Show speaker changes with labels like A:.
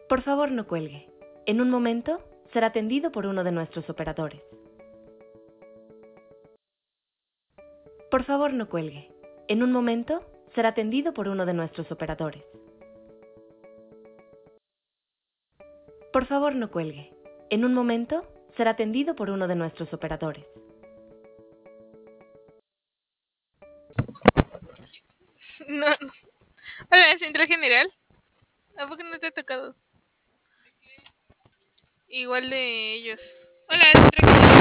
A: Por favor, no cuelgue. En un momento será atendido por uno de nuestros operadores. Por favor, no cuelgue. En un momento será atendido por uno de nuestros operadores. Por favor, no cuelgue. En un momento será atendido por uno de nuestros operadores.
B: No. Hola, Central General. ¿A poco no te ha tocado? Igual de ellos. Hola, Central General.